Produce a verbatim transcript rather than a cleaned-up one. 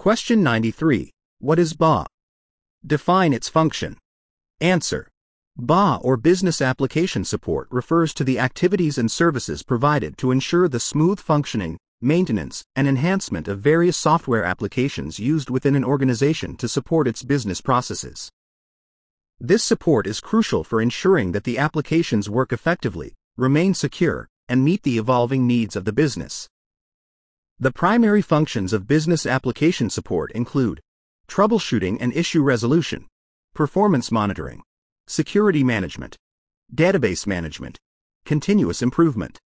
Question ninety-three. What is B A? Define its function. Answer. B A or Business Application Support refers to the activities and services provided to ensure the smooth functioning, maintenance, and enhancement of various software applications used within an organization to support its business processes. This support is crucial for ensuring that the applications work effectively, remain secure, and meet the evolving needs of the business. The primary functions of business application support include troubleshooting and issue resolution, performance monitoring, security management, database management, continuous improvement.